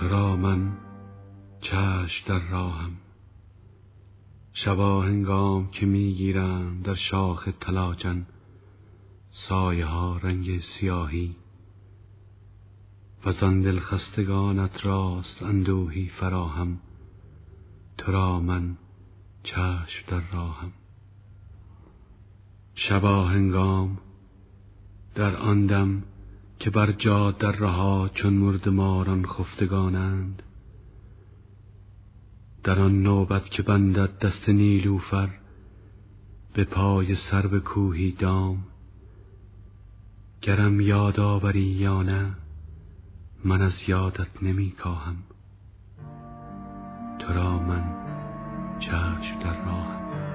تو را من چشم در راهم، شبا هنگام که میگیرند در شاخ طلاجن سایه ها رنگ سیاهی، و زان دل خستگانت راست اندوهی فراهم. تو را من چشم در راهم. شبا هنگام در آن دم که بر جاده رها چون مردماران خفتگانند، در آن نوبت که بندد دست نیلوفر به پای سرو کوهی دام، گرم یاد آوری یا نه من از یادت نمی کاهم. تو را من چشم در راهم.